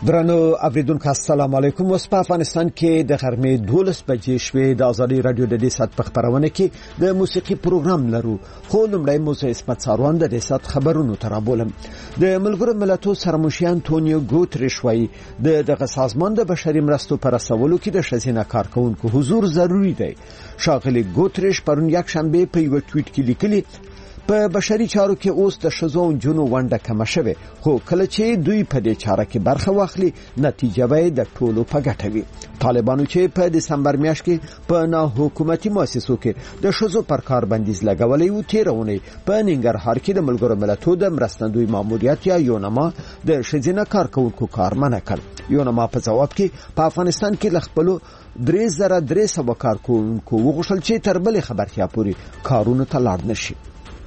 درنو اوریدونکو السلام علیکم. اوس په افغانستان کې د غرمې 12 بجې شوې. د ازادي رادیو د دې سات په خبرونه کې د موسیقي پروګرام لرو. خو لمړی موسی اسمت ساروان د دې سات خبرونو ترابولم. د ملګرو ملتونو سرمشي انټونیو ګوتریش وایي دغه سازمان د بشري مرستو پر رسولو کې د ښځینه کارکونکو حضور ضروری دی. شاغلي ګوتریش پرون یک شنبه په یو ټویټ کې لیکلي په بشري چارو کې اوس د ښځو او نجونو ونډه کمه شوه، خو کله چې دوی په دې چاره کې برخه واخلي نتیجه به د ټولو په ګټه وي. طالبانو چې په دسمبر میاشت کې په نه حکومتي مؤسسو کې د ښځو پر کار بندیز لګولې و، تیرونه په ننګرهار کې د ملګرو ملتونو د مرستندوی ماموریت یا یونما د ښځینه کارکونکو کار منع کړ. یونما په جواب کې په افغانستان کې لخپلو 3300 کارکونکو وغوښتل چې تر بل خبرتیا پوري کارونه ته لاړ نشي.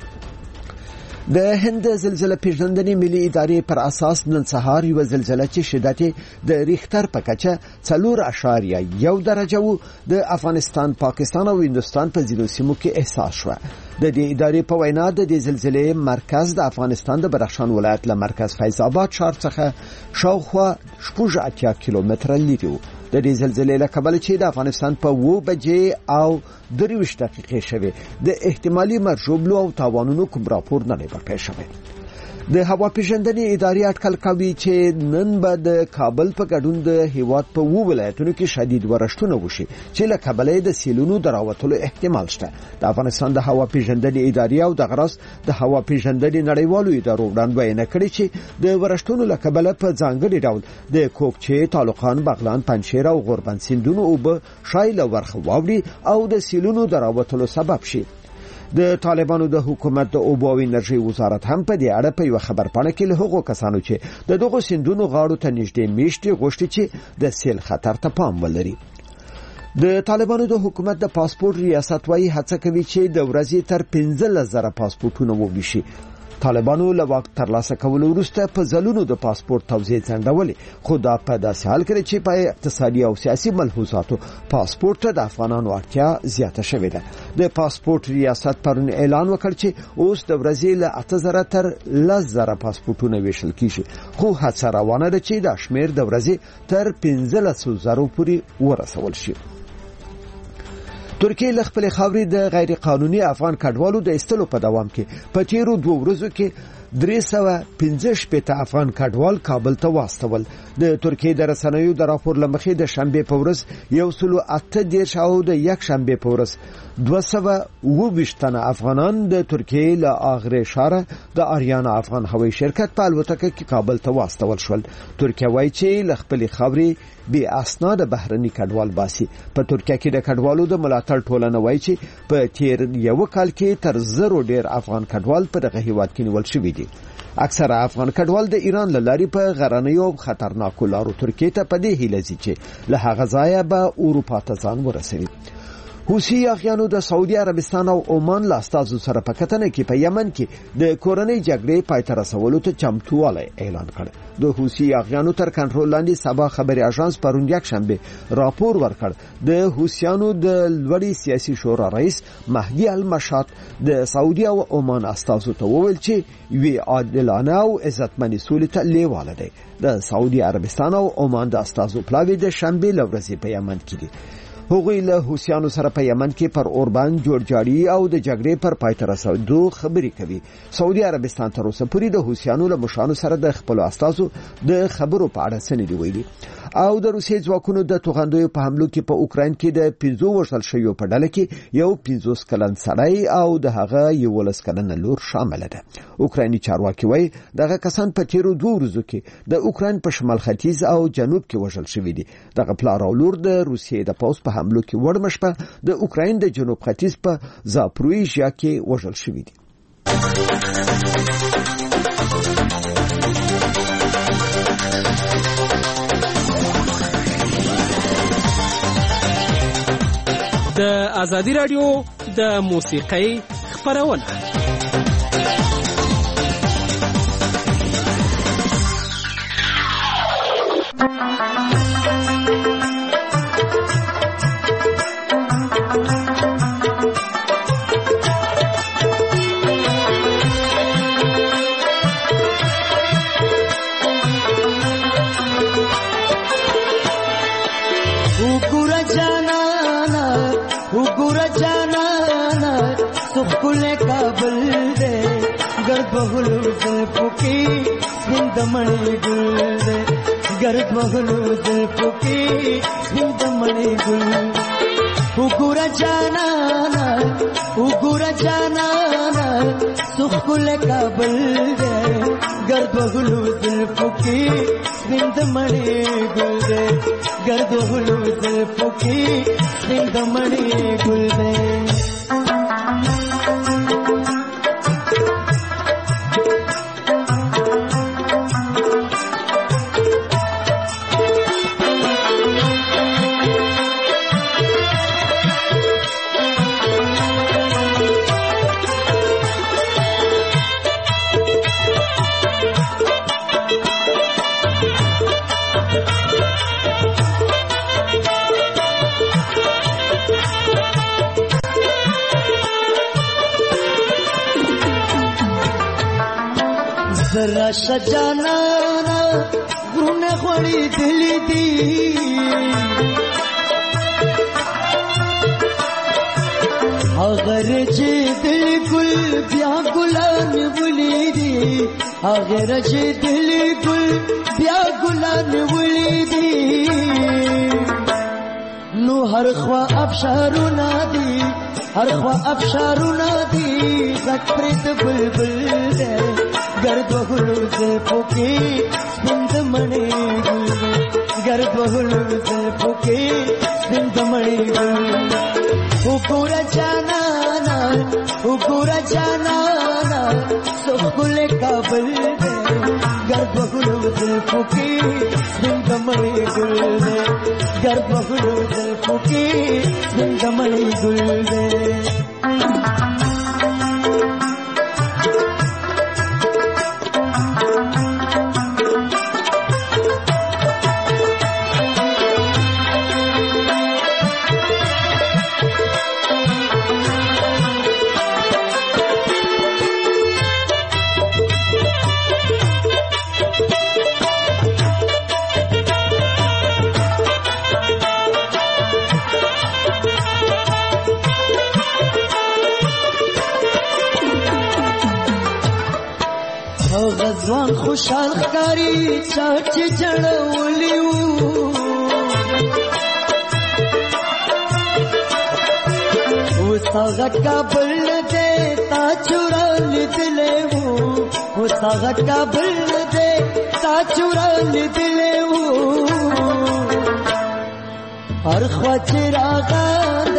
د هند زلزلې پیژندنې ملي ادارې پر اساس نن سهار یو زلزلې چې شدت د ریختر په کچه 4.1 درجه وو د افغانستان، پاکستان او هندستان په ځینو سیمو کې احساس شو. د دې ادارې په وینا د دې زلزلې مرکز د افغانستان د بدخشان ولایت له مرکز فیض آباد ښار څخه شاوخوا 80 کیلومتره لري و. د دې زلزلې له کبله چې د افغانستان په 2 بجې او 23 دقیقې شوه د احتمالي مرجوبلو او تاوانونو کوم راپور نه دی ورکړی شوی. د هوا پیژندنې ادارې اټکل کوي چې نن به د کابل په ګډون د هیواد په 2 ولایتونو کې شدید ورښتونه وشي چې له کبله د سیلونو دراوتلو احتمال شته. د افغانستان د هوا پیژندنې ادارې او د غرس د هوا پیژندنې نړیوالو ادارو وړاندوینه کړې چې د ورښتونو له کبله په ځانګړي ډول د کوکچې، تعلقان، بغلان، پنجشیر او غوربند سیندونو اوبه شایله ورخه واوړي او د سیلونو دراوتلو سبب شي. د طالبانو د حکومت د اوبو او انرژي وزارت هم په دې اړه په یو خبرپاڼه کې له هغو کسانو چې د دغو سیندونو غاړو ته نږدې میشتي غوښتي چې د سیل خطر ته پام ولري. د طالبانو د حکومت د پاسپورت ریاست وايي هڅه کوي چې د ورځې تر 15,000 پاسپورتونه وویشي. طالبانو له واک ترلاسه کولو وروسته په ځلونو د پاسپورت توزیع ځنډولې، خو دا په داسې حال کې چې په اقتصادي او سیاسي ملحوظاتو پاسپورت ته د افغانانو اړتیا زیاته شوې ده. د پاسپورت ریاست پرون اعلان وکړ چې اوس د ورځې له 8,000 تر 10,000 پاسپورتونه ویشل کیږي، خو هڅه روانه ده چې دا شمیر د ورځې تر 15,000 پورې ورسول شي. ترکیه له خپل خاورې د غیر قانوني افغان کډوالو د ایستلو په دوام کې په تیرو 2 ورځو کې 315 افغان کډوال کابل ته واستول. د ترکیه د رسنیو د راپور لمخې د شنبه په ورځ 108 او د یک شنبه په ورځ 220 افغانان د ترکیه له اغره شهر د آریانا افغان هوایي شرکت په الوتکه کې کابل ته واستول شول. ترکیه وایي چې له خپل خاورې بی اسناد بهرني کډوال باسي. په ترکیه کې د کډوالو د ملاتړ ټولنه وایي چې په تیر یو کال کې تر 0 ډیر افغان کډوال په دغه هیواد کې نیول شوي دي. اکثره افغان کډوال د ایران له لارې په غرنیو او خطرناکو لارو ترکیه ته په دې هیله ځي چې له هغه ځایه به اروپا ته ځان ورسوي. حوثي یاغیانو د سعودي عربستان او عمان له استازو سره په کتنه کې په یمن کې د کورنۍ جګړې پای ته رسولو ته چمتووالی اعلان کړ. د حوثي یاغیانو تر کنټرول لاندې سبا خبري اژانس پرون یک شنبه راپور ورکړ د حوثیانو د لوړی سیاسي شورا رئیس مهدي المشات د سعودي او عمان استازو ته وویل چې وی عادلانه او عزتمنې سولې ته لیواله دی. د سعودي عربستان او عمان د استازو پلاوی د شنبه لورځې په یمن کې دي. هغوی له حوثیانو سره په یمن کې پر اوربان جوړجاړي او د جګړې پر پای ته رسېدو خبرې کوي. سعودي عربستان تر اوسه پورې د حوثیانو له مشرانو سره د خپل استازو د خبرو په اړه څه نه دی ویلي. او د روسیې ځواکونو د توغندیو په حملو کې په اوکراین کې د 15 وژل شویو په ډله کې یو 50 کلن سړی او د هغه 11 کلن لور شامل ده. اوکرایني چارواکي وایي دغه کسان په تیرو 2 ورځو کې د اوکراین په شمال ختیځ او جنوب کې وژل شوي دي. دغه پلار او لور د روسیې د پوځ په حملو کې وړمشپه د اوکراین د جنوب ختیځ په زاپرویژیا کې وژل شوي دي. د ازادي رادیو د موسیقۍ خبرونه सुखुले काबल दे गर्द बहुलू जुल्फों की हिंदमणि गुल दे गर्द बहुलू जुल्फों की हिंदमणि गुल उगुरा जाना सुखुले काबल दे गर्द बहुलू जुल्फों की हिंदमणि गुल दे गर्द बहुलू जुल्फों की हिंदमणि गुल दे जरा सजाना गुने खोड़ी दिली दी अगर जे दिल गुल ब्या गुलान बुली दी अगर जे दिल गुल ब्या गुलान बुली दी नु हर ख्वा अबशारू नादी हर ख्वा अबशारू नादी जकप्रीत बुलबुल दे गर्द बहुलू जुल्फों की हिंदमणि गुल गर्द बहुलू जुल्फों की हिंदमणि गुल उगुरा जाना सुखुले काबल दे गर्द बहुलू जुल्फों की हिंदमणि गुल दे गर्द बहुलू जुल्फों की हिंदमणि गुल दे गज़वान खुशाल कारी चाच जड़वलियू उसागा काबल दे ता चुरान दिलेऊ उसागा काबल दे ता चुरान दिलेऊ हर ख्वाचिरागान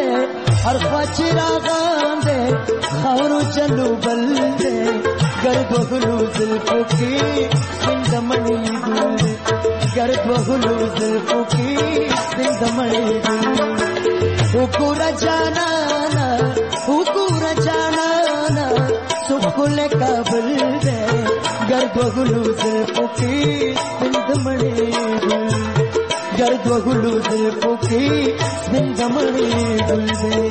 दे खारू चलू बल दे गर्द बहुलू जुल्फों की हिंदमणि गुल गर्द बहुलू जुल्फों की हिंदमणि गुल उगुरा जाना सुखुले काबल दे गर्द बहुलू जुल्फों की हिंदमणि गुल गर्द बहुलू जुल्फों की हिंदमणि गुल दे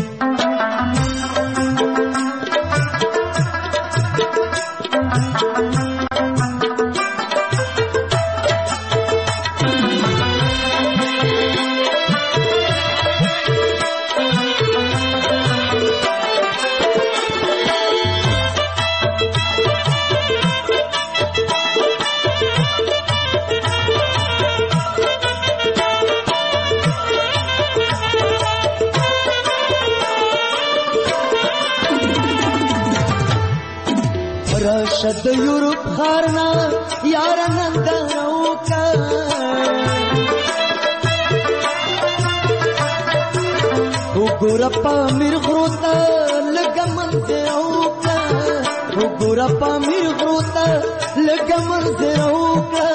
रशद यूरोप खारना यार नंदनों का उगुरप्पा मिर्गुता लगमन देओं का उगुरप्पा मिर्गुता लगमन देओं का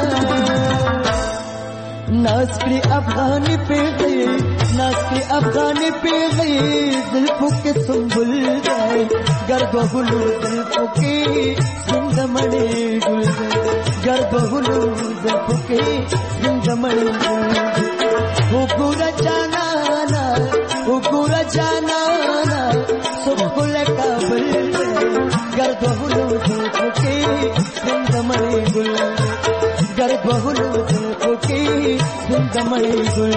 नास्री अफगानी पे गई जुल्फों के सुंबुल गए गर्द बहुलू जुल्फों की हिंदमणि गुल गर्द बहुलू जुल्फों की हिंदमणि गुल उगुरा जाना सुखुले काबल गर्द बहुलू जुल्फों की हिंदमणि गुल गर्द बहुलू जुल्फों की हिंदमणि गुल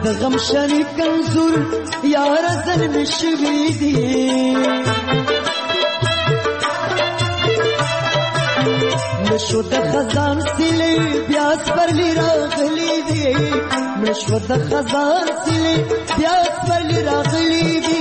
غم شریک انزور یار زن شوی دی نشو د خزان سیلی بیاس پرلی راغلی دی نشو د خزان سیلی بیاس پرلی راغلی دی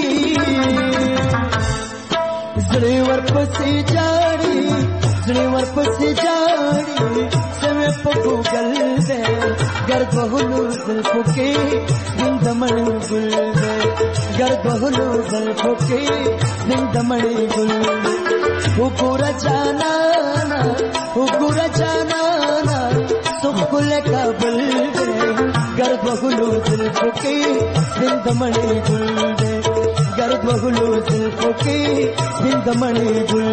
زړی ورپسې جاړي زړی ورپسې جاړي سمې په ګوګل دې ګرد وهلو زلفو کې دمړې ګل دې ګرد وهلو زلفو کې دمړې ګل وګوره جانانا وګوره جانانا سخل کابل دې ګرد وهلو زلفو کې دمړې ګل دې ګرد وهلو زلفو کې دمړې ګل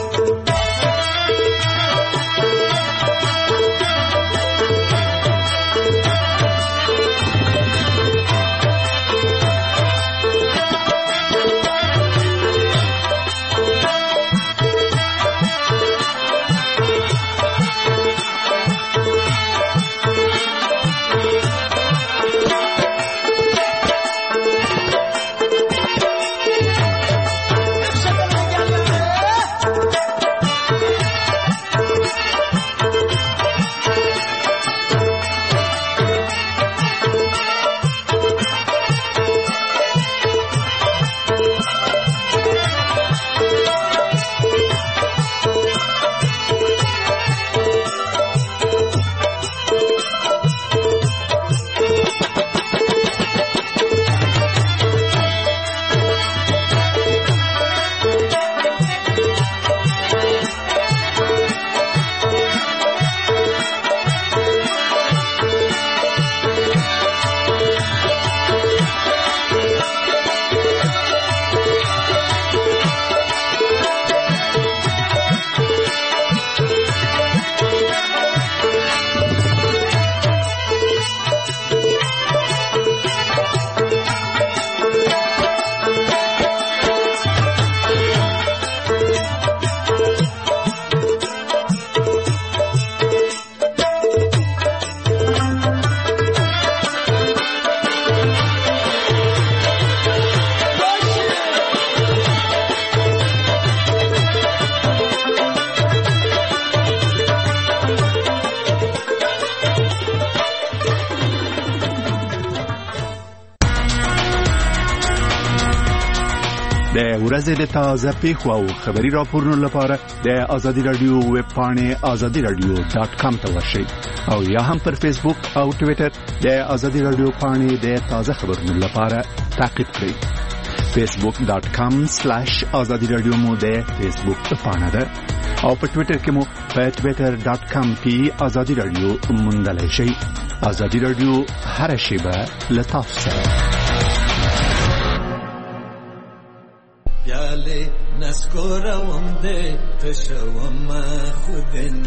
ورځې د تازه پیښو او خبري راپورونو لپاره د آزادي رادیو ویب پاڼې azadiradio.com ته ورشئ او یا هم پر فیسبوک او ټوئیټر د آزادي رادیو پاڼې د تازه خبرونو لپاره تعقیب کړئ. facebook.com/azadiradio مو د فیسبوک پاڼه ده او په ټوئیټر کې مو په twitter.com/azadiradio موندلای شئ. آزادي رادیو هر شیبه لطف سره. پیاله نسکورم ده تشوم خودن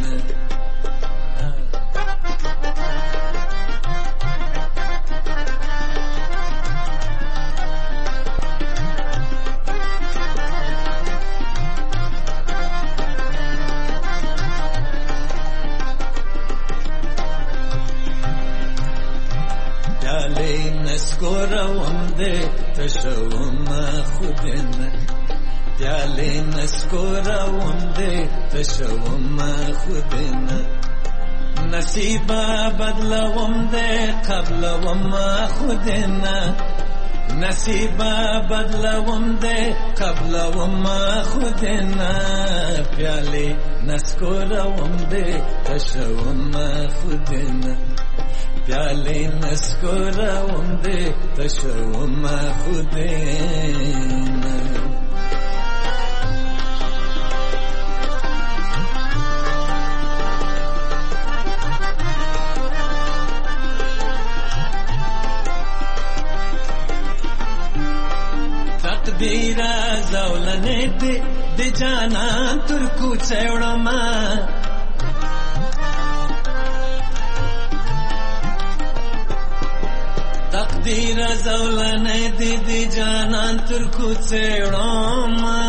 پیاله نسکورم ده تشوم خودن پیاله نسکورم ده تشوم خودن نصیبا بدلوم ده قبلوم خودن نصیبا بدلوم ده قبلوم خودن پیاله نسکورم ده تشوم خودن پیاله نسکورم ده تشوم خودن تقدیر زولنه د جانان ترکو چوڑما تقدیر زولنه د جانان ترکو چوڑما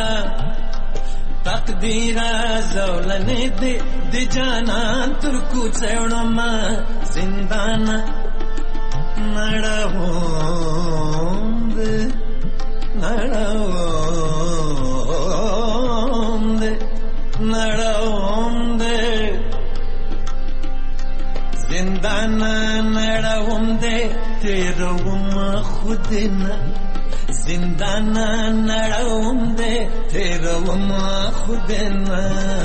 تقدیر زولنه د جانان ترکو چوڑما زندان زندان نړوم دې تیروم خودنا زندان نړوم دې تیروم خودنا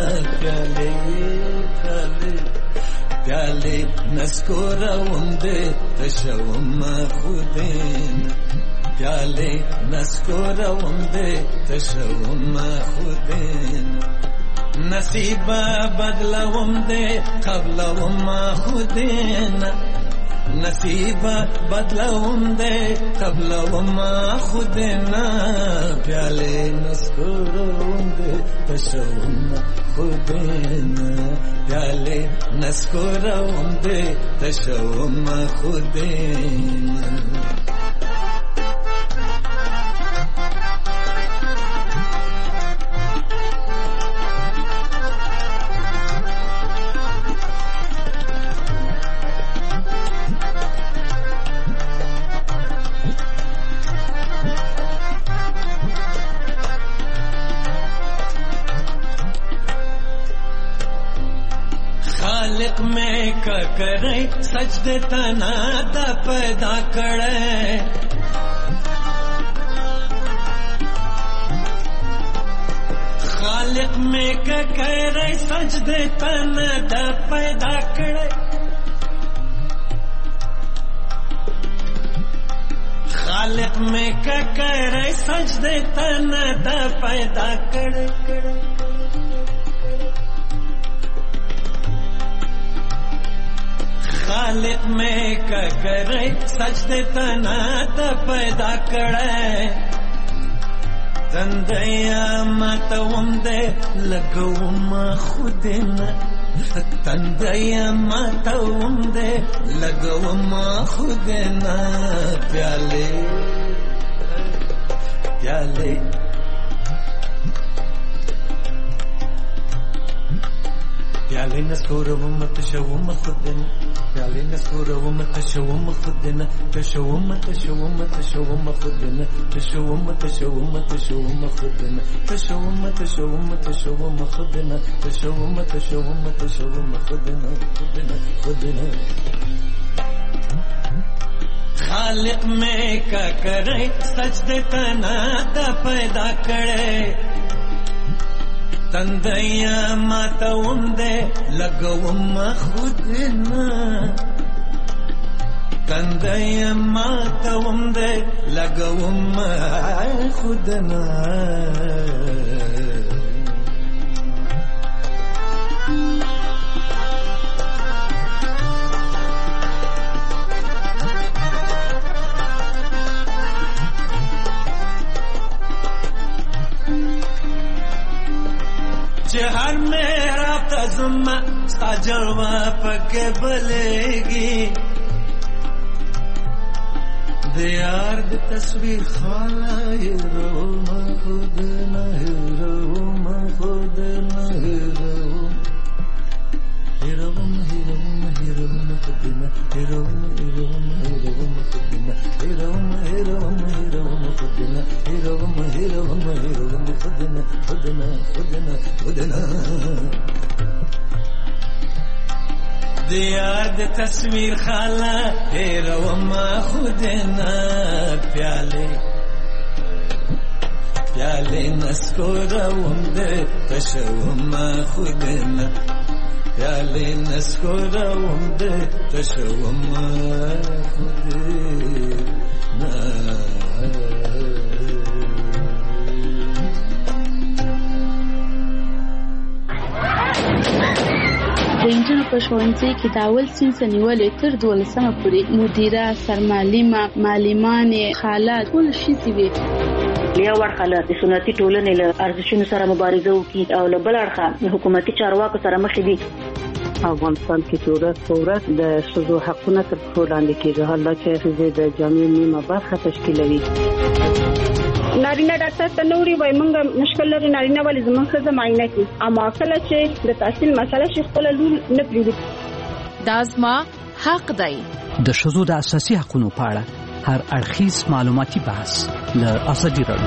پیالې نسکوروم دې تشوم خودنا پیالې نسکوروم دې تشوم خودنا نصیب بدلوم دے قبلوم خودینا نصیب بدلوم دے قبلوم خودینا پیالے نسکوروم دے تشوم خودینا پیالے نسکوروم دے تشوم خودینا خالق میں کرے سجدے تنا دا پیدا کرے خالق میں کرے سجدے تنا دا پیدا کرے خالق میں کرے سجدے تنا دا پیدا کرے خالق میں کرے سجدے تنا دا پیدا کرے تندیا ماتوم دے لگوم خودنا تندیا ماتوم دے لگوم خودنا پیالے پیالے پیالے نسکوروم تشوم خودنا پیالے نسکوروم تشوم خودنا تشوم تشوم تشوم خودنا تشوم تشوم تشوم خودنا تشوم تشوم تشوم خودنا تشوم تشوم تشوم خودنا خودنا خودنا خالق میں کا کرے سجدے تنا دا پیدا کرے تندیا ماتوم دے لگوم خودنا تندیا ماتوم دے لگوم خودنا हर मेरा तज़ुम्मा साजवा पके बलेगी दियार दी तस्वीर खाला हिरोमा खुद न हिरोमा खुद न हिरोमा हिरोमा हिरोमा खुद न हिरोमा हिरोमा हिरोमा खुद न हिरोमा हिरोमा हिरोमा खुद न हिरोमा हिरोमा हिरोमा खुद न खुद न खुद न खुद न दियार दी तस्वीर खाला हिरोमा खुद न प्याले प्याले नस्कोरोम दे तशोम खुद न प्याले नस्कोरोम दे तशोम खुद न د انجنونو په ښوونځي کې د اول صنف نیولې تر 12مه پورې مدیره سرمعلمه معلمانې خالات ټول شي وي یو ورخه د سنتي ټولنې له ارزښتونو سره مبارزه وکړي او له بل اړخه حکومتي چارواکو سره مخ دي. افغانستان کې ورځ د ښځو حقونه تر پښو لاندې کېږي، حالا چې ښځې د جامعې نیمه برخه تشکیلوي. نارینه ډاکټر ته نوري وای مونږ مشکل لري نارینه ولې زموږ ښځه معاینه کوي، اما کله چې د تحصیل مسله شي خپل لور نه پریږدي. دا زما حق دی. د ښځو د اساسي حقوقو په اړه هر اړخیز معلوماتي بحث له ازادي راډیو.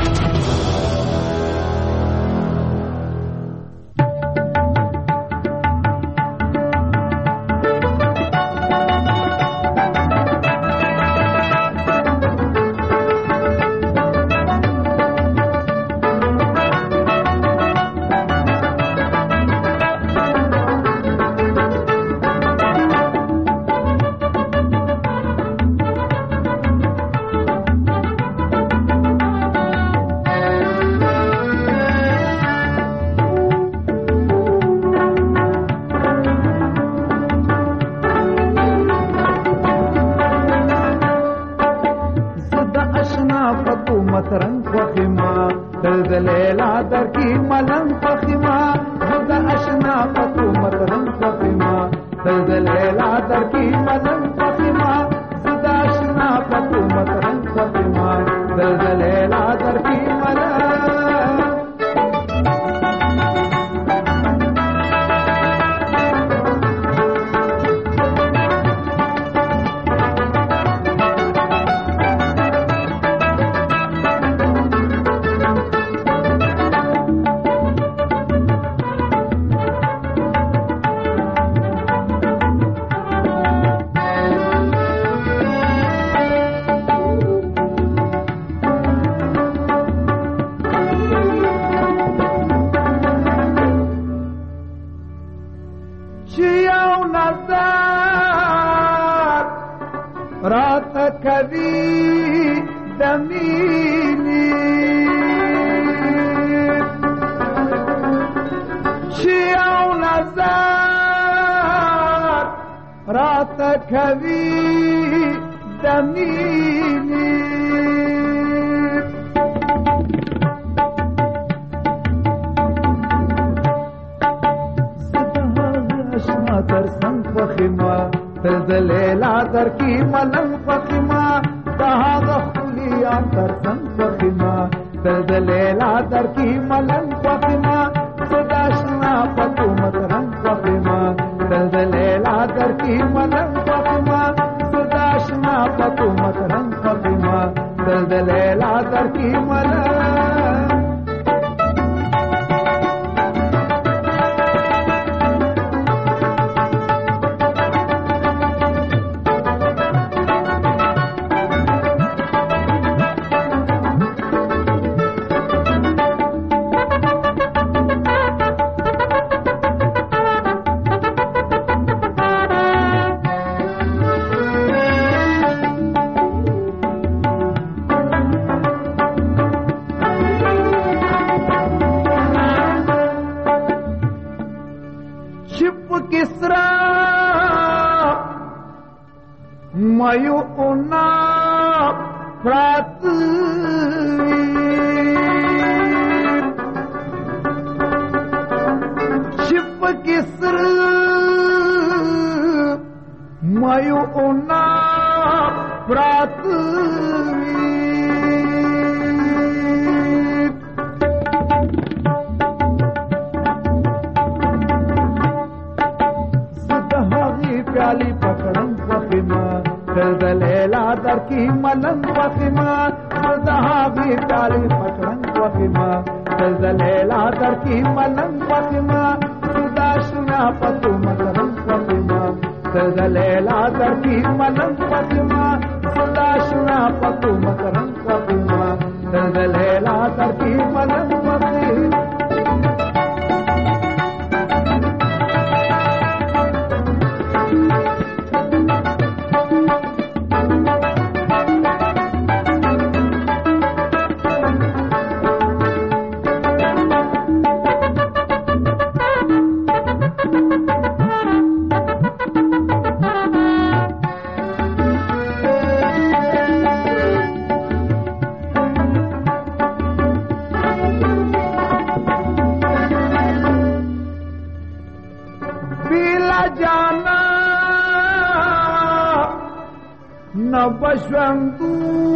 بشوندو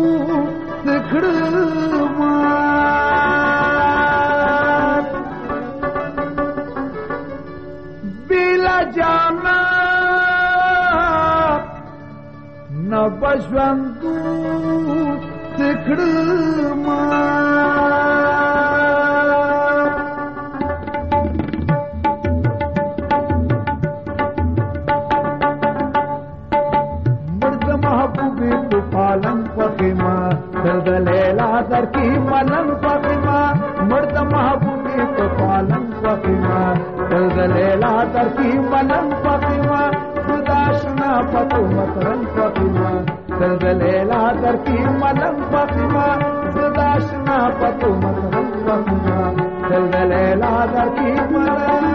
تکړما بلا جانا نبژوندو تکړما مرد محبوبی تو پالن فخیما دل لیلا در کی ملن فخیما مرد محبوبی تو پالن فخیما دل لیلا در کی ملن فخیما داشنا پتو مترن فخیما دل لیلا در کی ملن فخیما داشنا پتو مترن فخیما دل لیلا در کی ملن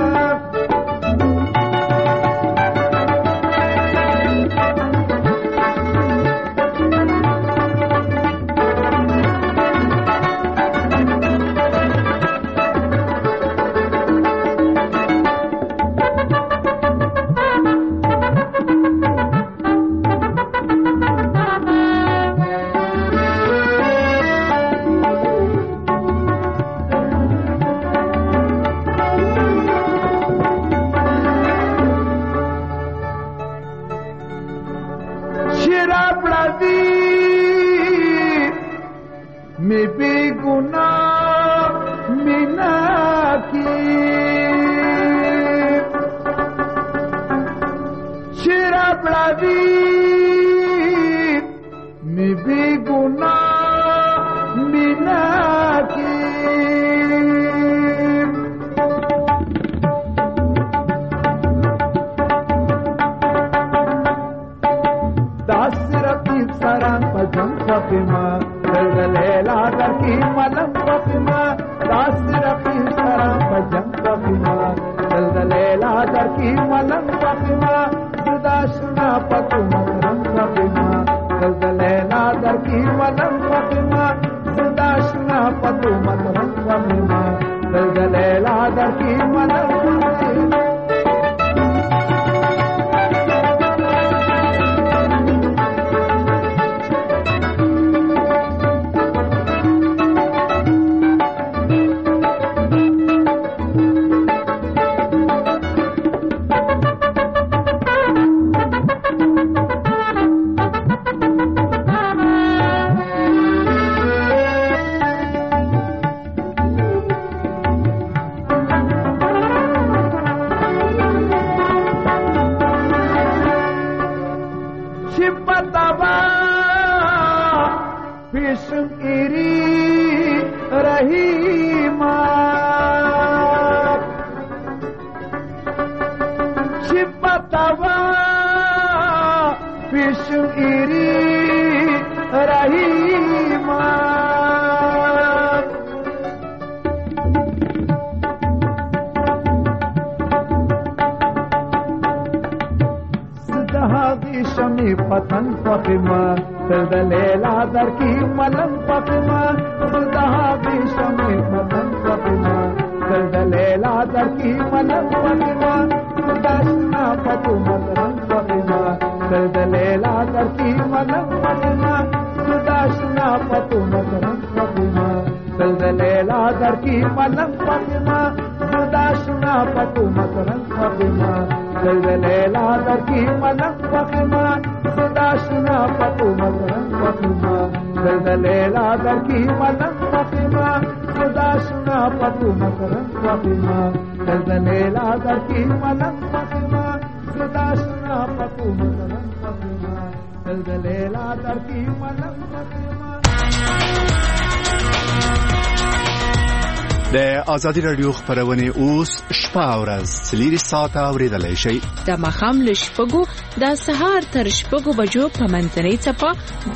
د ازادي رادیو خبرونه اوس شپه او ورځ سلیری ساعته اوریدلای شي د مخام لشپګو د سهار تر شپګو بجو په منځنۍ چپا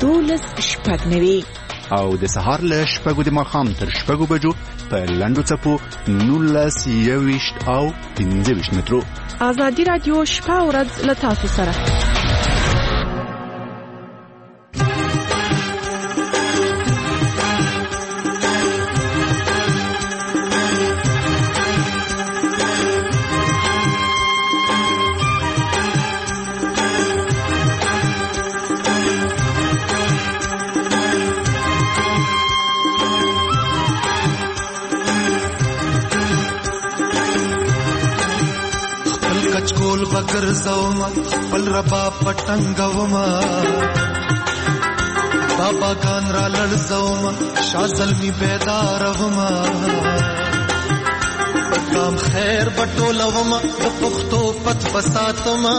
12 شپږ نوي او د سهار لشپګو د مخام تر شپګو بجو په لندو چپو 19 او 15 مترو ازادي رادیو شپه او ورځ له تاسو سره کچکول بگر زوما بل ربا پټنګوما بابا ګان را لړ زوما شازل می بیدار وما کام خیر بټولوما د پختو پت فساتما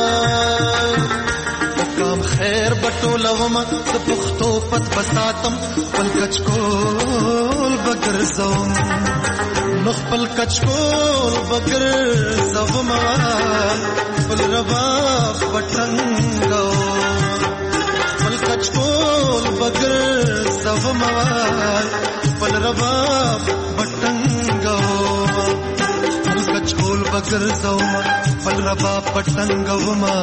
کام خیر بټولوما د پختو پت فساتم بل کچکول بگر زوما نخپل کچکول بگر زوما بل ربا پټنګو بل کچکول بگر زوما بل ربا پټنګو بل کچکول بگر زوما بل ربا پټنګو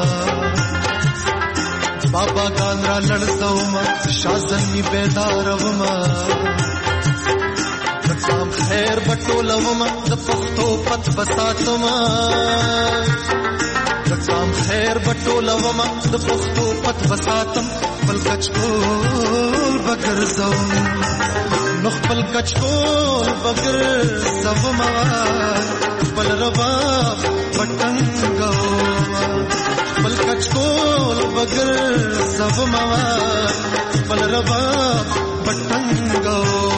بابا ګان را لړ زوما شازن می بیدار وما کام خیر بټولوما د پختو پت بساتما کام خیر بټولوما د پختو پت بساتم بل کچکول بگر زوم نخ بل کچکول بگر زوما بل ربا پټنګو بل کچکول بگر زوما بل ربا پټنګو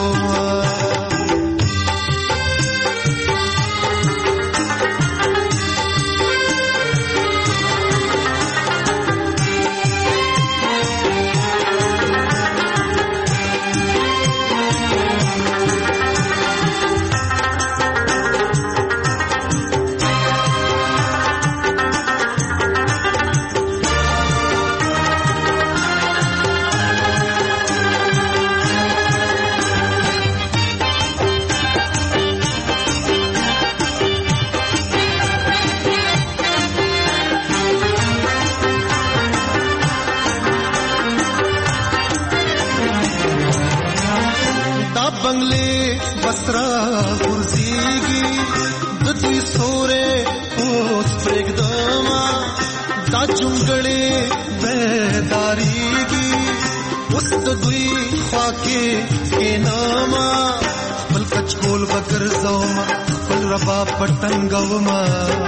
بنگلے بسرا غرزیگی دوی سورے اوس پرګدما دا جونګړې بیداریگی اوس دوی خواکې کیناما بل کچکول بگر زوما بل ربا پټنګوما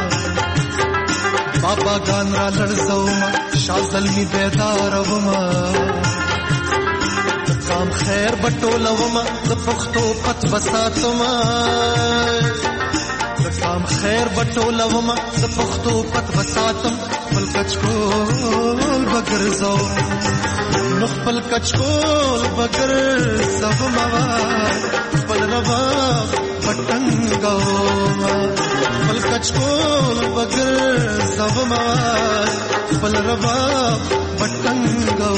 بابا ګان را لړ زوما شازل می بیداروما کام خیر بټولوما د پختو پت بساتما کام خیر بټولوما د پختو پت بساتم بل کچکول بگر زو نخ بل کچکول بگر زوما بل ربا پټنګو بل کچکول بگر زوما بل ربا پټنګو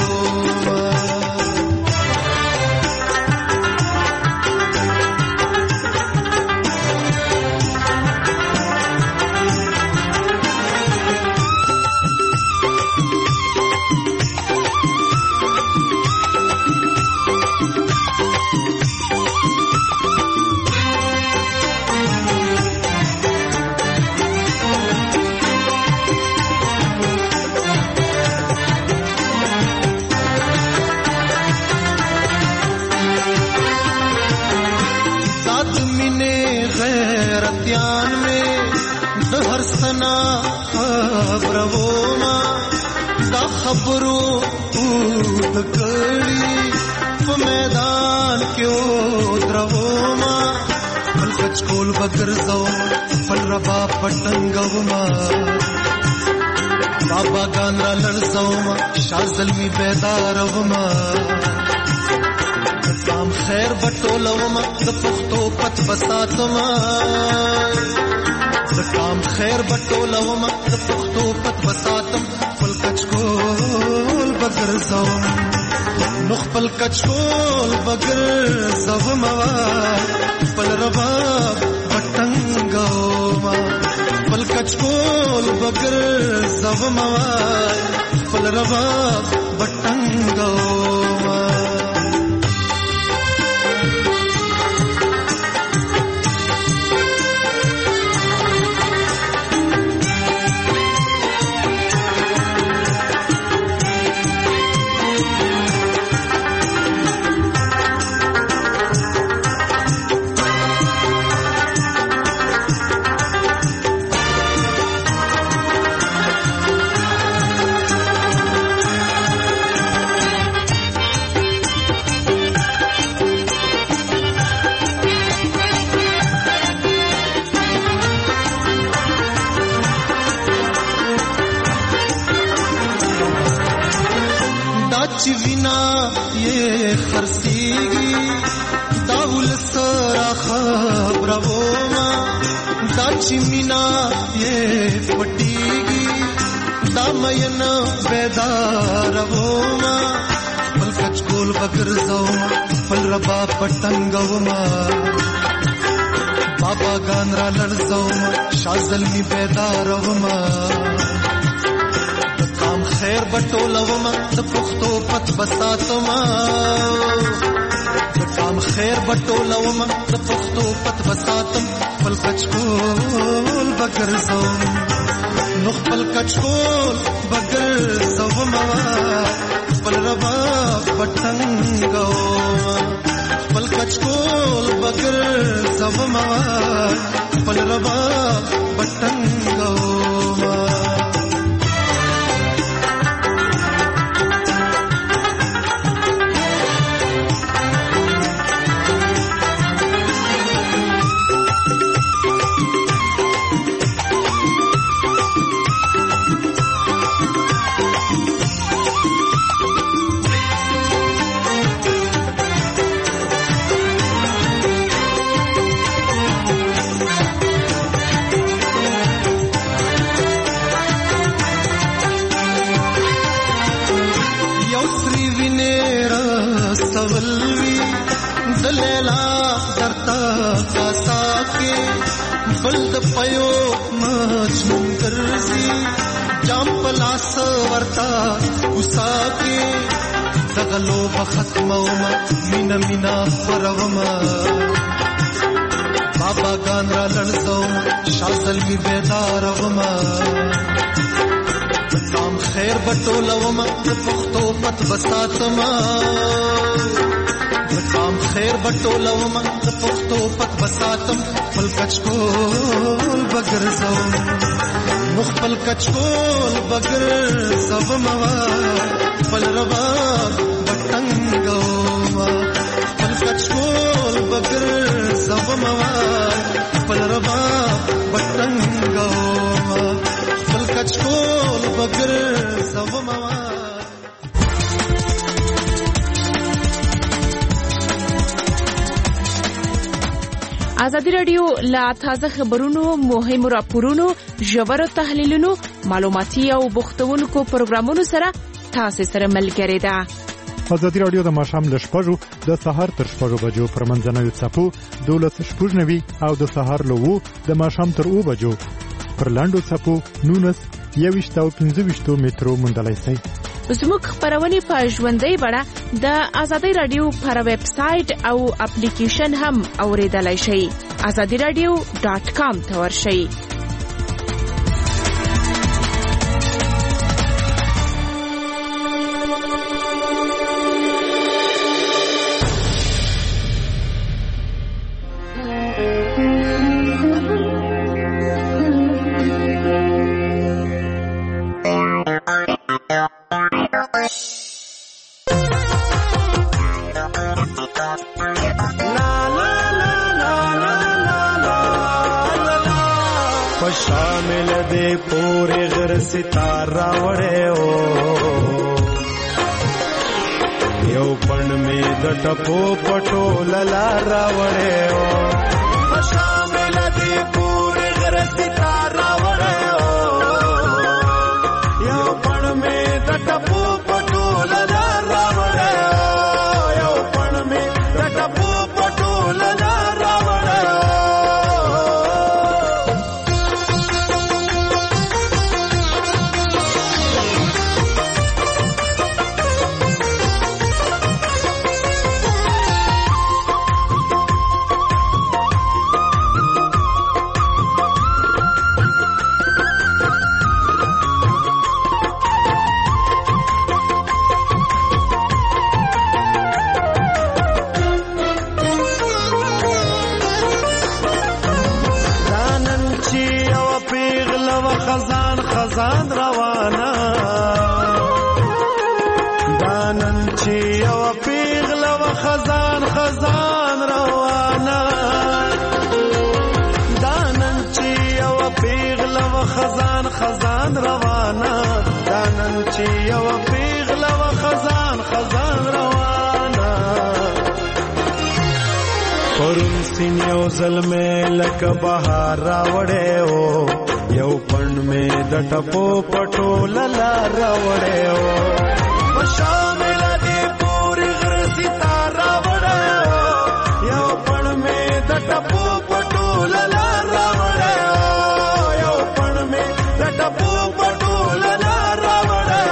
غیرتیان میں دہر سنا خبروما دا خبرو اود کڑی په میدان کیو دروما بل کچکول بگر زو بل ربا پټنګوما بابا ګان را لړزوما شازل می بیداروما کام خیر بټولوما د پختو پت بساتما کام خیر بټولوما د پختو پت بساتم بل کچکول بگر زوم نخ بل کچکول بگر زوما بل ربا پټنګوما بل کچکول بگر زوما بل ربا پټنګوما چې وینا یې خرسيږي دا ولسرا خبرو ما دا چې مینا یې پټيږي دا مین بیدار وما پل کچ کول بګرځو پل ربا پټنګو ما بابا ګان را لړزو شازل می بیدار وما کام خیر بټولو ما د پختو پت بساتو ما کام خیر بټولو ما د پختو پت بساتم پل کچ کول بګرځو نو خپل کچکول بغیر زوما خپل ربا پټنګو خپل کچکول بغیر زوما خپل ربا پټنګو बल्द पयो मजनून करसी जाम पलास वर्ता उसाके दगलो बखतमौमा मीना मीना परवमा बाबा गानरा लड़सो शाजल मी बेदारवमा काम खैर बटोलवमा पुख्तो पत बसातमा काम खैर बटोलवमा पुख्तो पत बसातम पल कचकोल बगर सो मुखपल कचकोल बगर सब मवा पल रवा बटंगो पल कचकोल बगर सब मवा पल रवा बटंगो पल कचकोल बगर सब मवा ازادي رادیو لا تازه خبرونو مهم راپورونو ژور تحلیلونو معلوماتي او بوختونکو پروګرامونو سره تاسو سره ملګری ده. ازادي رادیو د ماښام ل 6:00 د سهار تر 6:00 بجو پر منځنوي څپو 12:00 او د سهار له 2:00 د ماښام تر 2:00 بجو پر لاندو څپو 19:25 مترو مندلای شي. زموږ خبرونه په ژوندۍ بڼه د ازادي رادیو پر ویب سټ او اپلیکیشن هم اوریدلای شئ. azadiradio.com ته ورشئ. शामिल दे पूरे घर सितारा वड़े हो यो पण में दटपो पटो ललारा वड़े हो शामिल दे पूरे घर सितारा वड़े हो यो पण में दटपो पटो ललारा वड़े हो यो पण में दटपो पटो ललारा वड़े हो خزان روانه دانن چې یو پیغله و خزان روانه دانن چې یو پیغله و خزان روانه دانن چې یو پیغله و خزان زلمه لک بهار راوړې او یو پند می د ټپو پټو للا راوړې او شامل دې پوری غر ستاره راوړې او یو پند می د ټپو پټو للا راوړې او یو پند می د ټپو پټو للا راوړې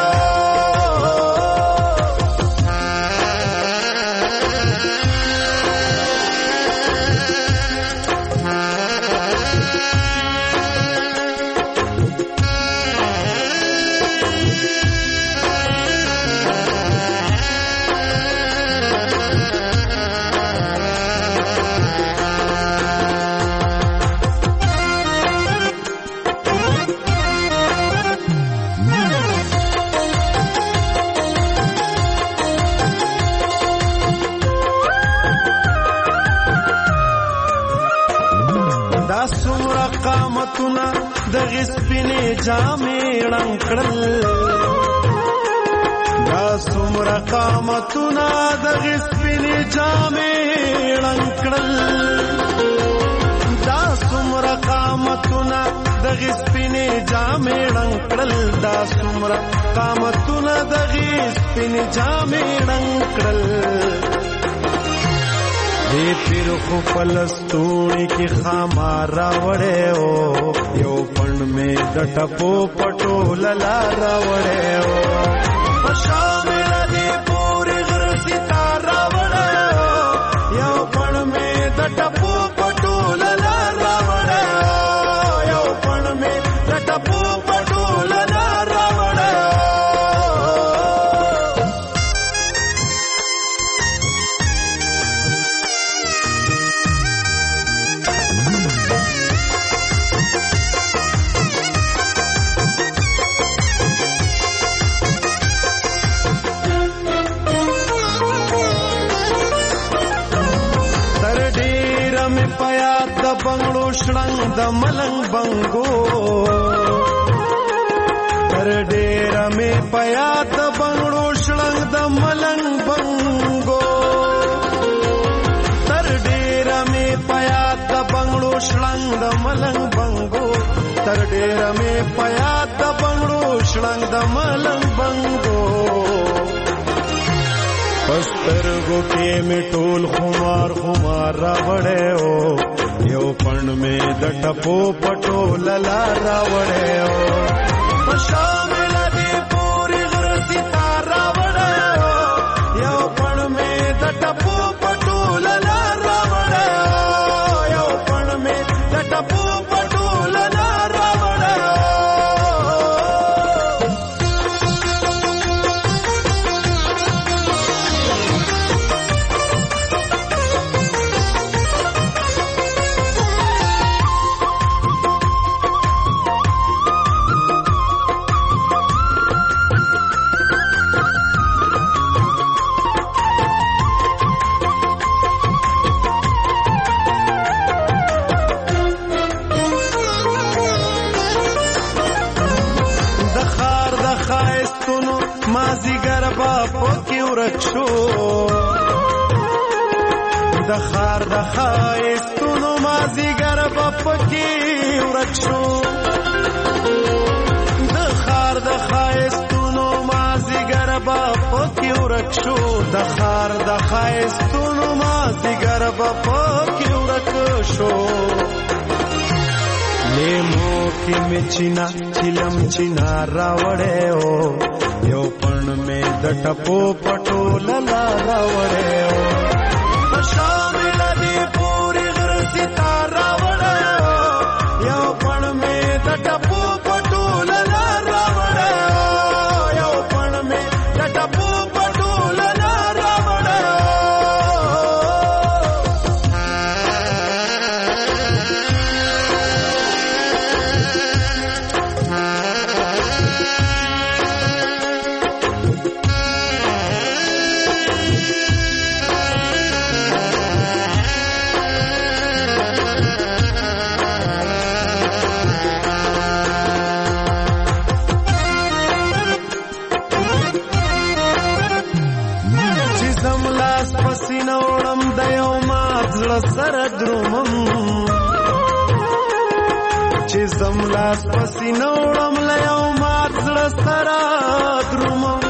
دغه سپینې جامې لنکړل دا څومره قامتونه دغه سپینې جامې لنکړل دا څومره قامتونه دغه سپینې جامې لنکړل دا څومره قامتونه دغه سپینې جامې لنکړل دې پیر خو فلسطونی کی خامار راوړې او یو پند می د ټپو پټو للا راوړې او شامل دې پوری غر ستاره راوړې او یو پند می د ټپو پټو للا راوړې او یو پند می د ټپو پټو للا راوړې بنگړو شړنګ د ملنګ بنګو تر ډېر مې پیا د بنگړو شړنګ د ملنګ بنګو تر ډېر مې پیا د بنگړو شړنګ د ملنګ بنګو تر ډېر مې پیا د بنگړو شړنګ د ملنګ بنګو پسترګو کې مې ټول خمار خمار راوړې او یو پند می د ټپو پټو للا راوړې او شامل دې پوری غر ستاره راوړې او یو پند می د ټپو پټو للا راوړې او یو پند می د ټپو پټو للا راوړې د خار د خایستونو مازیګر پکې ورک شو د خار د خایستونو مازیګر پکې ورک شو د خار د خایستونو مازیګر پکې ورک شو لیمو کې مچینا چلم چینا راوړې او یو پند می د ټپو پټو للا راوړې او شامل دې پوری غر ستاره راوړې او یو پند می د ټپو پټو للا راوړې او یو پند می د ټپو پټو للا راوړې زړه سره درومم چې زم لاس پسینه وړم له یو مات زړه سره درومم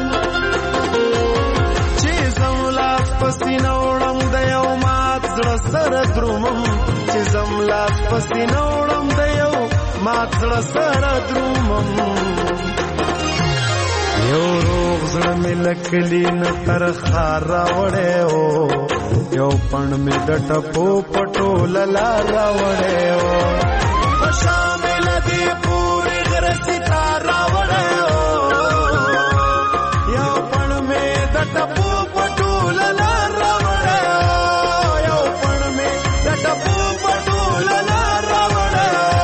چې زم لاس پسینه وړم د یو مات زړه سره درومم چې زم لاس پسینه وړم د یو مات زړه سره درومم یو روغ زړه مې لکلی نه تر خار راوړی او یو پڼ مې د ټپو پټوله لار راوړی او په شامل دې پورې غره ستار راوړی او یو پڼ مې د ټپو پټوله لار راوړی او یو پڼ مې د ټپو پټوله لار راوړی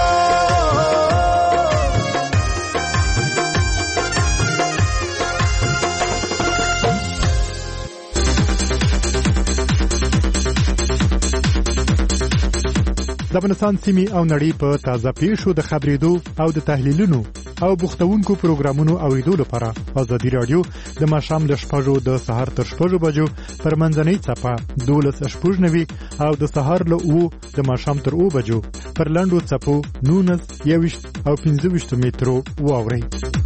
د افغانستان سیمې او نړۍ په تازه پیښو د خبرېدو او د تحلیلونو او بوختونکو پروګرامونو اوریدو لپاره ازادي رادیو د ماښام له 6 د سهار تر 6 بجو پر منځنۍ څپه 12:90 او د سهار له 9 د ماښام تر 9 بجو پر لاندو څپو 19 21 او 25 مترو واوري.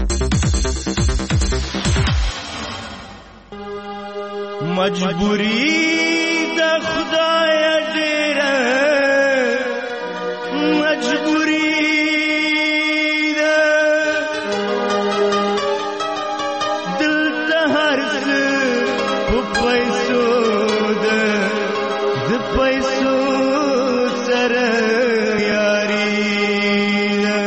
مجبوری د خدای ډیره مجبوری ده دلته هر څه په پیسو ده د پیسو سره یاري ده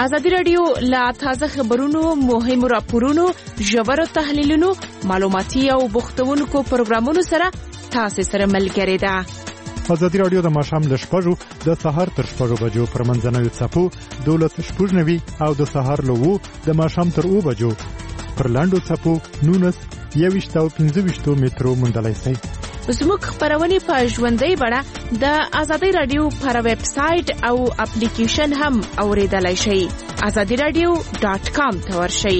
ازادي رادیو لا تازه خبرونو مهمو راپورونو ژور تحلیلونو معلوماتي او بوختونکو پروګرامونو سره تاسو سره ملګری ده. ازادي رادیو د ماښام ل 6:00 د سهار تر 6:00 بجو پر منځنوي څپو 12:90 او د سهار له 2 د ماښام تر 2 بجو پر لاندو څپو 19 او 15 مترو مندلای سي. زموږ خبرونه په ژوندۍ بڼه د ازادي رادیو پر ویب سټ او اپلیکیشن هم اوریدلای شئ. azadiradio.com ته ورشئ.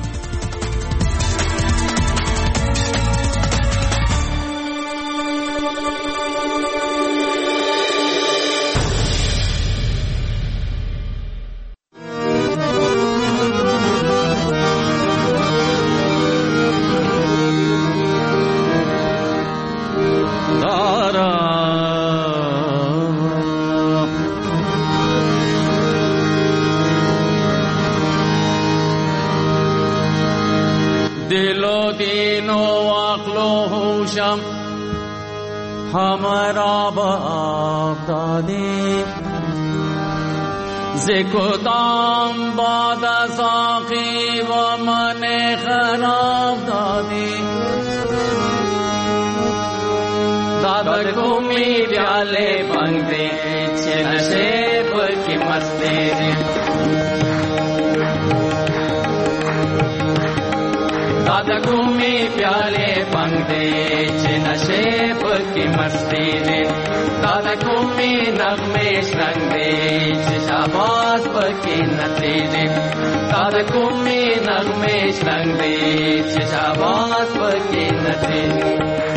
हमारा बाप दादी ज़िक़दाम बाद साक़ी व मन खराब दादी दादा घूमी प्याले बंदे नशेब की मस्ती दादा घूमी प्याले बंदे नशेब की मस्ती ने दादा घूमी नगमे रंगे शाबाश की नतीजे दादा घूमी नगमे रंगे शाबाश की नतीजे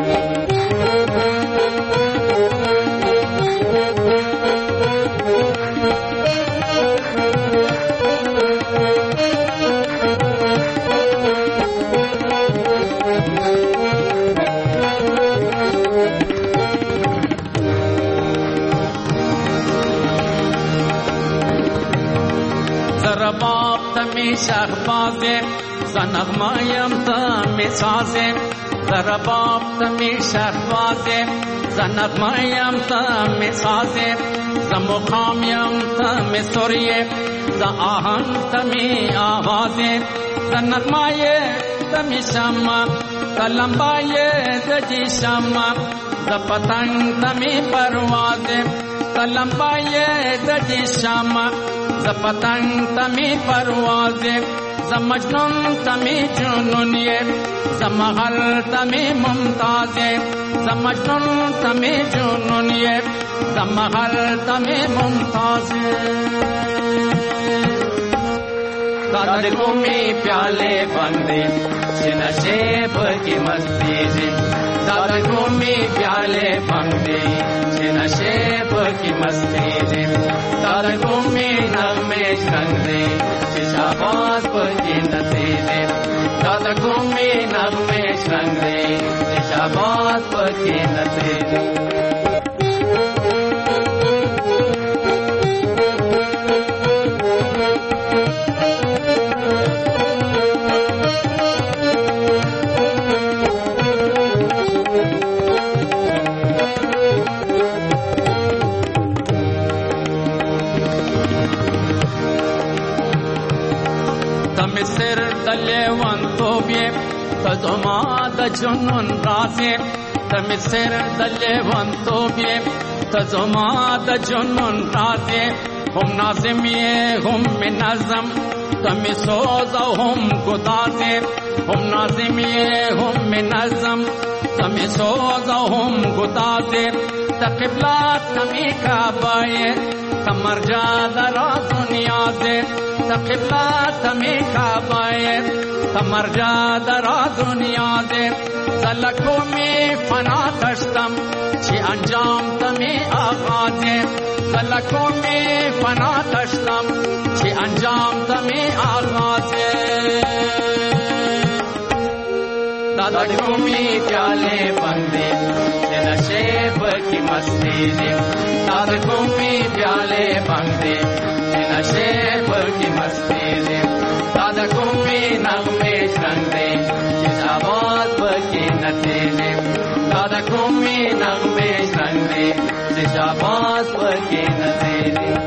बाप तमी शहबाजे ज़नग़मायम तमी साजे ज़रा बाप तमी शहबाजे ज़नग़मायम तमी साजे ज़मुखामियम तमी सुरिये ज़आहन तमी आवाज़े ज़नग़माये तमी शम्मा ज़लम्बाये दजी शम्मा ज़पतंग तमी परवाज़े ज़लम्बाये दजी शम्मा ज़पतंग तमी परवाज़े ज़मजनून तमी जुनूनिये ज़मग़ल तमी मुमताज़े ज़मजनून तमी जुनूनिये ज़मग़ल तमी मुमताज़े दादा घूमी प्याले बंदे नशेब की मस्ती से दादा घूमी प्याले बंदे नशेब की मस्ती से दादा घूमी नगमे रंगे शाबाश की नतीजे दादा घूमी नगमे रंगे शाबाश की नतीजे मिसर दले वन तो भी तजुमा दजुनन राज़े तमिसर दले वन तो भी तजुमा दजुनन राज़े हम नाज़िमिये हम नज़म तमिसोज़ हम गुदाज़े हम नाज़िमिये हम नज़म तमिसोज़ हम गुदाज़े तक़िबला तमी काबाये तमरजा दरा दुनिया से तक़िबला तमी काबाये तमरजा दरा दुनिया से ज़लकों में फना दश्तम ची अंजाम तमी आगाज़े ज़लकों में फना दश्तम ची अंजाम तमी आगाज़े दादा घूमी प्याले बंदे नशेब की मस्ती ने दादा घूमी प्याले बंदे नशेब की मस्ती ने दादा घूमी नगमे रंगे शाबाश की नतीजे दादा घूमी नगमे रंगे शाबाश की नतीजे